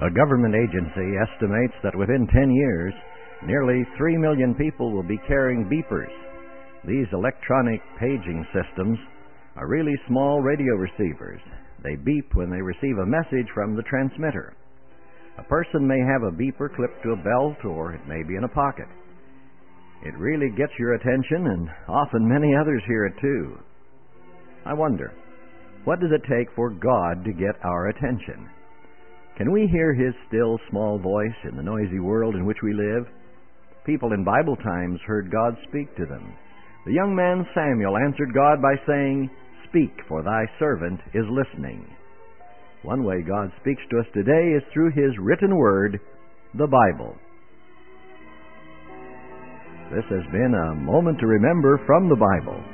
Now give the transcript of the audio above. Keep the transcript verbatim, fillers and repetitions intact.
A government agency estimates that within ten years, nearly three million people will be carrying beepers. These electronic paging systems are really small radio receivers. They beep when they receive a message from the transmitter. A person may have a beeper clipped to a belt, or it may be in a pocket. It really gets your attention, and often many others hear it too. I wonder, what does it take for God to get our attention? Can we hear His still small voice in the noisy world in which we live? People in Bible times heard God speak to them. The young man Samuel answered God by saying, "Speak, for thy servant is listening." One way God speaks to us today is through His written word, the Bible. This has been a moment to remember from the Bible.